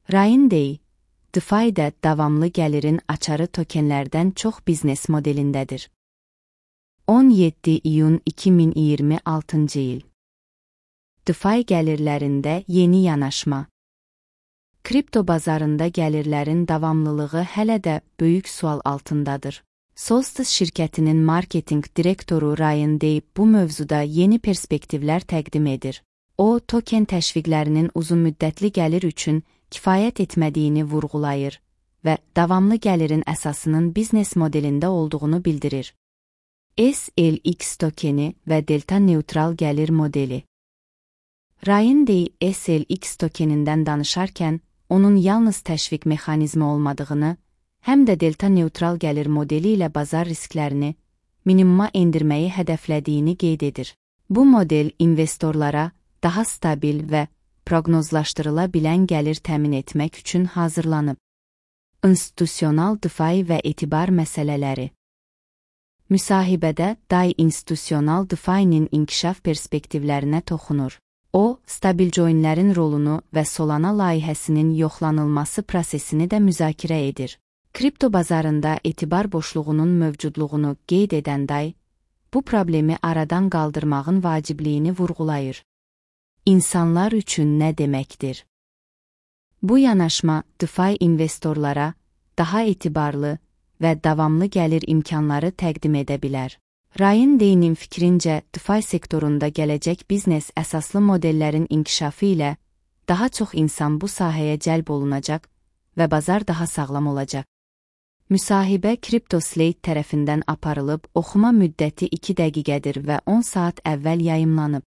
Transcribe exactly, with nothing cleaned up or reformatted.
Ryan Day, DeFi'də davamlı gəlirin açarı tokenlərdən çox biznes modelindədir. on yeddi iyun iki min iyirmi altıncı il. DeFi gəlirlərində yeni yanaşma. Kripto bazarında gəlirlərin davamlılığı hələ də böyük sual altındadır. Solstice şirkətinin marketinq direktoru Ryan Day bu mövzuda yeni perspektivlər təqdim edir. O, token təşviqlərinin uzunmüddətli gəlir üçün kifayət etmədiyini vurğulayır və davamlı gəlirin əsasının biznes modelində olduğunu bildirir. S L X tokeni və delta neutral gəlir modeli. Ryan Day S L X tokenindən danışarkən, onun yalnız təşviq mexanizmi olmadığını, həm də delta neutral gəlir modeli ilə bazar risklərini minimuma endirməyi hədəflədiyini qeyd edir. Bu model investorlara daha stabil və proqnozlaşdırıla bilən gəlir təmin etmək üçün hazırlanıb. İnstitusional DeFi və etibar məsələləri. Müsahibədə Day institusional DeFi'nin inkişaf perspektivlərinə toxunur. O, stabil joinlərin rolunu və Solana layihəsinin yoxlanılması prosesini də müzakirə edir. Kripto bazarında etibar boşluğunun mövcudluğunu qeyd edən Day, bu problemi aradan qaldırmağın vacibliyini vurğulayır. İnsanlar üçün nə deməkdir? Bu yanaşma DeFi investorlara daha etibarlı və davamlı gəlir imkanları təqdim edə bilər. Ryan Day'nin fikrincə, DeFi sektorunda gələcək biznes əsaslı modellərin inkişafı ilə daha çox insan bu sahəyə cəlb olunacaq və bazar daha sağlam olacaq. Müsahibə CryptoSlate tərəfindən aparılıb, oxuma müddəti iki dəqiqədir və on saat əvvəl yayımlanıb.